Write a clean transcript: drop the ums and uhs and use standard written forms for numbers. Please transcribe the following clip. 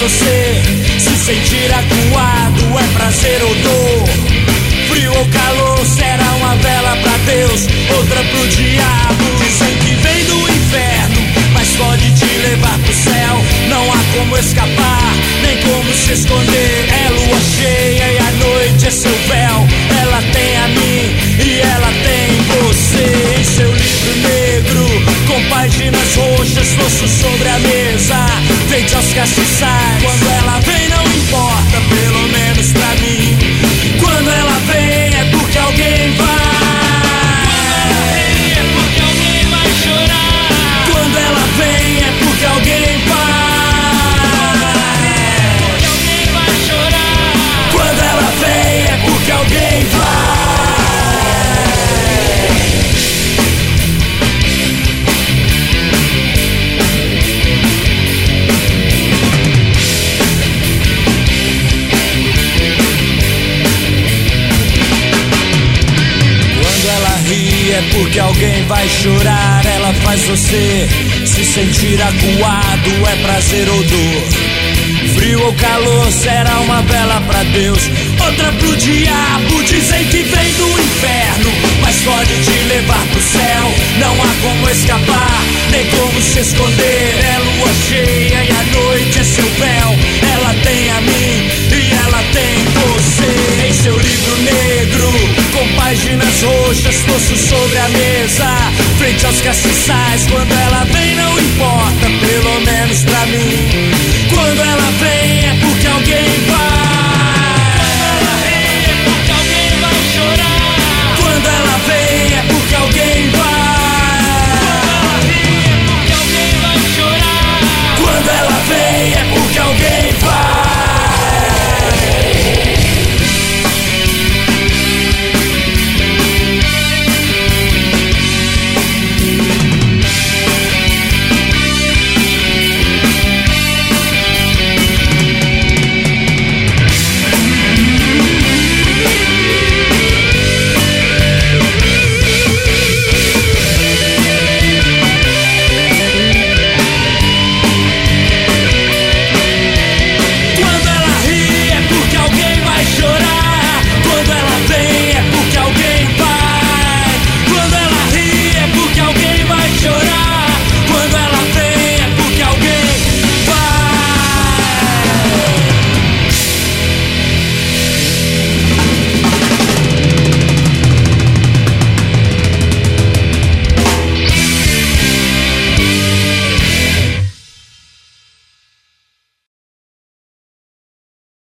você se sentir acuado, é prazer ou dor. Frio ou calor, será uma vela pra Deus, outra pro diabo. Dizem que vem do inferno, mas pode te levar pro céu. Não há como escapar, nem como se esconder. É lua cheia e a noite é seu véu. Ela tem a mim e ela tem você. Em seu livro negro, com páginas roxas, roxo sobre a mesa, frente aos castiçais. Quando ela vem não importa, pelo menos pra mim. Quando ela vem é porque alguém vai. É porque alguém vai chorar. Quando ela vem é porque alguém vai. Porque alguém vai chorar. Quando ela vem é porque alguém vai. É porque alguém vai chorar. Ela faz você se sentir acuado, é prazer ou dor. Frio ou calor, será uma vela pra Deus, outra pro diabo. Dizem que vem do inferno, mas pode te levar pro céu. Não há como escapar, nem como se esconder. É lua cheia e a noite é seu véu. Ela tem a mim e ela tem você. Em seu livro negro, com páginas roxas, poço sobre a mesa, frente aos castiçais. Quando ela vem não importa,